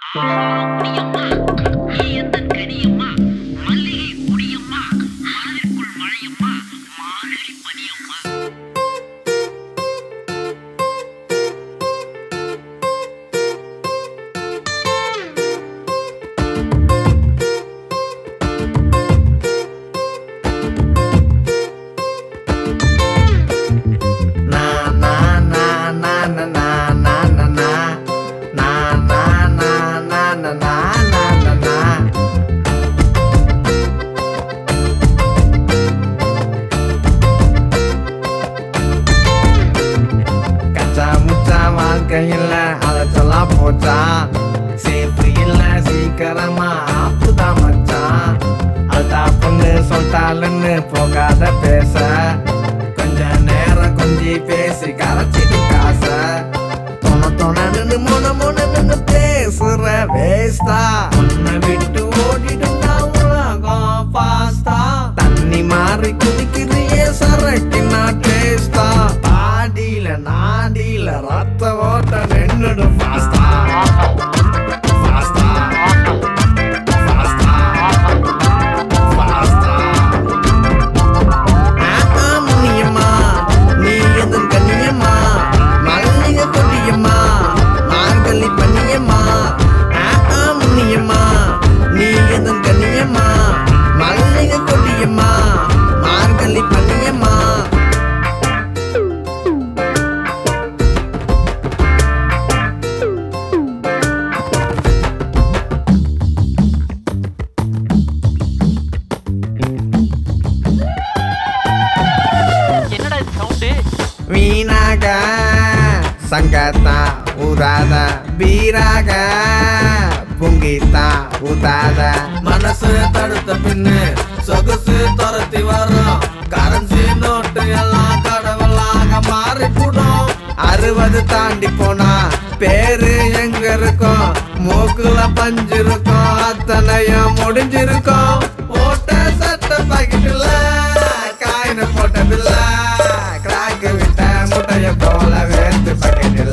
குடியம்மா நீ எந்தன் கனியம்மா மல்லிகை குடியம்மா மனதிற்குள் மழையம்மா மார்கழி பனியம்மா. வாழ்க்கையில் அலைச்சலாம் போச்சா சேஃபு இல்ல சீக்கிரமா ஆப்புதான் மச்சான். அல்டா பொண்ணு சொல்லிட்டாலுன்னு போகாத பேச கொஞ்ச நேரம் கொஞ்சி பேசி கரைச்சிட்டு காச தொணன்னு மொன பேசுற வேஸ்டா உன்னை விட்டு ஓடிடும்னா உலகம் பாஸ்டா தண்ணி மாறி குடிக்கிறியே சரக்கினா டேஸ்டா பாடியில நாடியில ரத்த ஓட்ட நின்னுடும் பாஸ்டா பாஸ்டா பாஸ்டா பாஸ்டா. முனியம்மா நீ எதன் கண்ணியம்மா மல்லிகை கொடியம்மா மார்கழி பனியம்மா. முனியம்மா நீ எதன் கண்ணியம்மா மல்லிகை கொடியம்மா மார்கழி பனியம்மா. என்னடா இது சவுண்டு? வீணாக சங்கத்தா ஊதாத பீராக பொங்கித்தா ஊதாத மனசு தடுத்த பின்னு சொகுசு துரத்தி வரும் கரன்சி நோட்டு எல்லாம் கடவுளாக மாறிப்படும். 60 தாண்டி போனா பேரு எங்க இருக்கும் மூக்குல பஞ்சு இருக்கும் அத்தனையும் முடிஞ்சிருக்கும். போட்ட சட்ட பாக்கெட்டுல காயின போட்டதில்ல கிராக்கு விட்ட முட்டைய போல வேர்த்து பாக்கெட்டுல.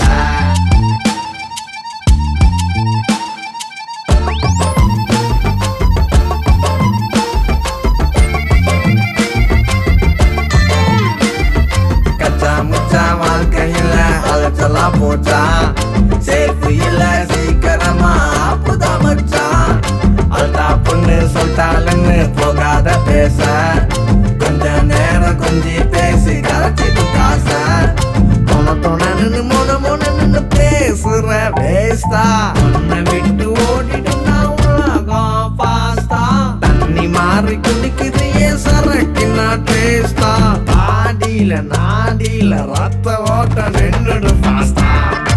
கச்சா முச்சா வாழ்க்கையில் அலைச்சலாம் போச்சா சேஃபு இல்ல சீக்கிரமா ஆப்புதான் மச்சான். அல்டா பொண்ணு சொல்லிட்டாலுன்னு போகாத பேச கொஞ்ச நேரம் கொஞ்சி பேசி கரைச்சிட்டு காச தொணன்னு மொன பேசுற வேஸ்டா உன்னை விட்டு ஓடிடும்னா உலகம் பாஸ்டா தண்ணி மாறி குடிக்கிறியே சரக்கினா டேஸ்டா பாடியில நாடியில ரத்த ஓட்ட நின்னுடும் பாஸ்டா.